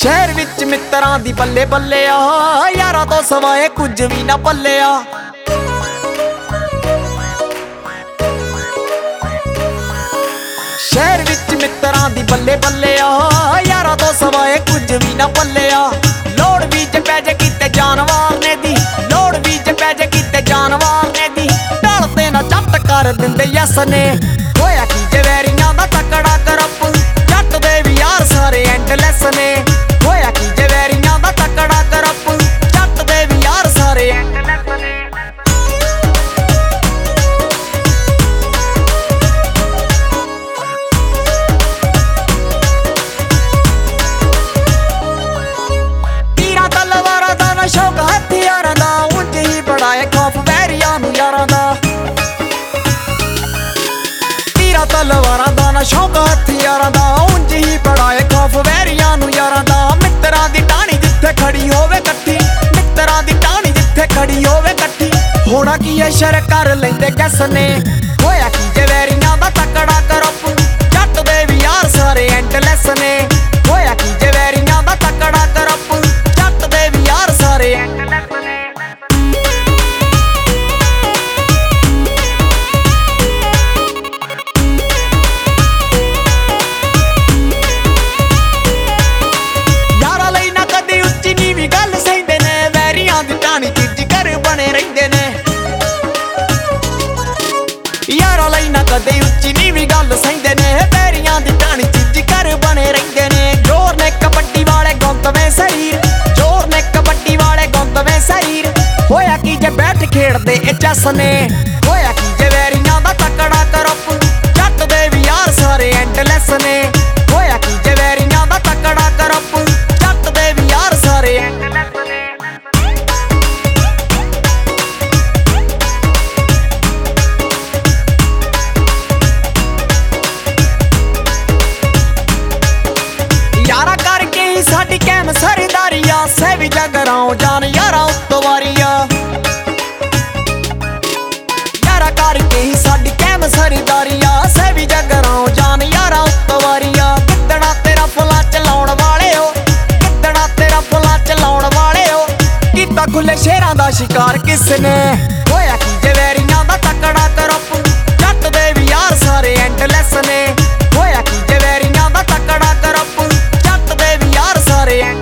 शहर विच मित्रां दी बल्ले बल्ले आ, यारां तो सवाए कुछ भी ना पल्ले आ। शहर विच मित्रां दी बल्ले बल्ले आ, यारां तो सवाए कुछ भी ना पल्ले आ। लोड़ भी च पै जे किते जानवर ने दी, लोड़ भी च पै जे किते जानवर ने दी, ढलते ना झट कर दिंदे यस ने। होया की जे वैरियां दा तकड़ा करप, जट दे भी यार सारे एंडलेस ने। होया की जे वैरियां दा तकड़ा करप, जट दे भी यार सारे एंडलेस ने। तीरां तलवारां दा ना शौक हथियारां दा, उंज ही बड़ा है खौफ वैरियां नूं यारां दा। तीरां तलवारां दा ना शौक हथियारां दा, उंज ही बड़ा है खौफ वैरियां नूं यारां दा। मित्रां दी टाणी जिथे खड़ी होवे कट्ठी, मित्रां दी टाणी जिथे खड़ी होवे कट्ठी, होना की है शर कर लैंदे गैस ने। होया की जे वैरियां दा तकड़ा करप, जट दे भी यार सारे एंडलेस ने। होया की जे वैरियां दा तकड़ा करप, जट दे भी यार सारे एंडलेस ने। यारां लई ना कदे उच्ची नीवीं गल सहिंदे ने, वैरियां दी टाणी चीज कर बने रहिंदे ने। जोर ने कबड्डी वाले गौंतवें शरीर, जोर ने कबड्डी वाले गौंतवें शरीर, होया की जे बैठ खेड़दे ए चस ने। होया की जे वैरियां दा तकड़ा करप, जट दे भी यार सारे एंडलेस ने। होया की जे वैरियां दा तकड़ा करप, जट दे भी यार सारे एंडलेस ने। साडी कैम सरदारिया, सहवी जगराओ जान यारा उत्तो वारिया। यारा करके ही साडी कैम सरदारिया, सहवी जगराओ जान यारा उत्तो वारिया। किदड़ा तेरा फुला चलाउण वाले हो, किदड़ा तेरा फुला चलाउण वाले हो, कीता खुले शेरां दा शिकार किसने। होया की जे वैरियां दा तकड़ा करप, जट दे भी यार सारे एंडलेस ने। होया की जे वैरियां दा तकड़ा करप, जट दे भी यार सारे